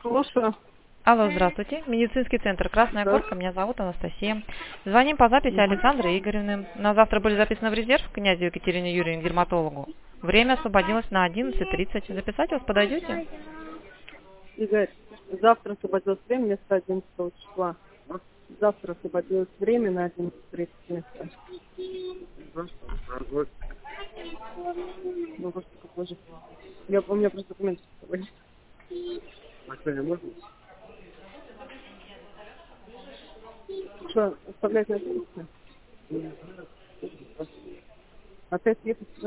Слушаю. Алло, здравствуйте. Медицинский центр «Красная Да. горка». Меня зовут Анастасия. Звоним по записи Александры Игоревны. На завтра были записаны в резерв к князю Екатерине Юрьевне, дерматологу. Время освободилось на 11:30. Записать вас подойдете? Игорь, завтра освободилось время вместо 11 числа. Завтра освободилось время на 11:30 вместо. Ну, просто как позже. У меня просто документы с собой. А сегодня можно? Что, оставлять на 11? Опять ехать сюда?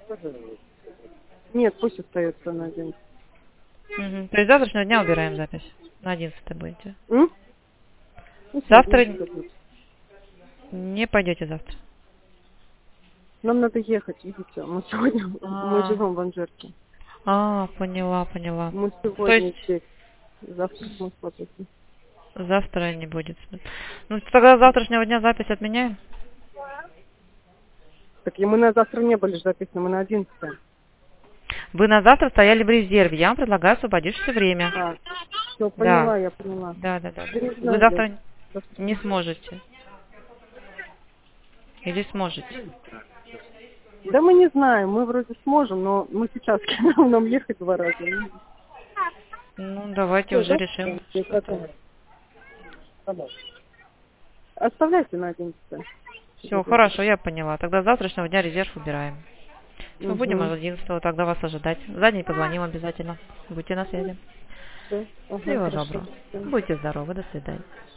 Нет, пусть остается на 11. Угу. То есть с завтрашнего дня убираем запись. На 11 будете. Ну, Завтра сегодня будет. не пойдете завтра. Нам надо ехать, видите. Мы сегодня, мы живем в Анжерке. Поняла. Мы То сегодня есть здесь. Завтра мы смотрим. завтра не будет. Ну, тогда с завтрашнего дня запись отменяем. Так и мы на завтра не были же записаны, мы на 11. Вы на завтра стояли в резерве. Я вам предлагаю освободившееся время. Все, Да. поняла, я поняла. Да. Я не Вы знаю, завтра завтра. не сможете. Или сможете? Да мы не знаем, мы вроде сможем, но мы сейчас нам ехать 2 раза. Ну, давайте Всё, уже да? решим. Да, Что-то. Оставляйте на 11. Все, хорошо, я поняла. Тогда с завтрашнего дня резерв убираем. Мы будем Угу. 11-го тогда вас ожидать. За день позвоним обязательно. Будьте на связи. Всё. Ага, Всего хорошо. доброго. Всё. Будьте здоровы. До свидания.